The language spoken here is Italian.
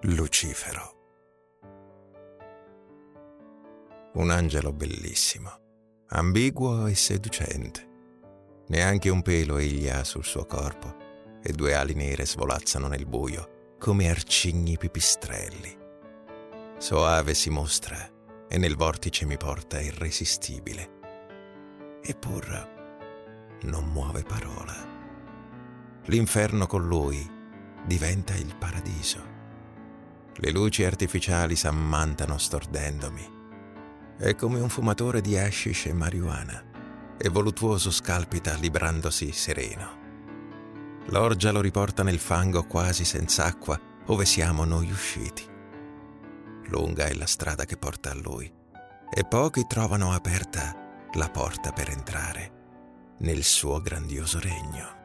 Lucifero. Un angelo bellissimo, ambiguo e seducente. Neanche un pelo egli ha sul suo corpo e 2 ali nere svolazzano nel buio come arcigni pipistrelli. Soave si mostra e nel vortice mi porta irresistibile. Eppur non muove parola. L'inferno con lui diventa il paradiso. Le luci artificiali s'ammantano stordendomi. È come un fumatore di hashish e marijuana, e voluttuoso scalpita librandosi sereno. L'orgia lo riporta nel fango quasi senz'acqua, ove siamo noi usciti. Lunga è la strada che porta a lui, e pochi trovano aperta la porta per entrare nel suo grandioso regno.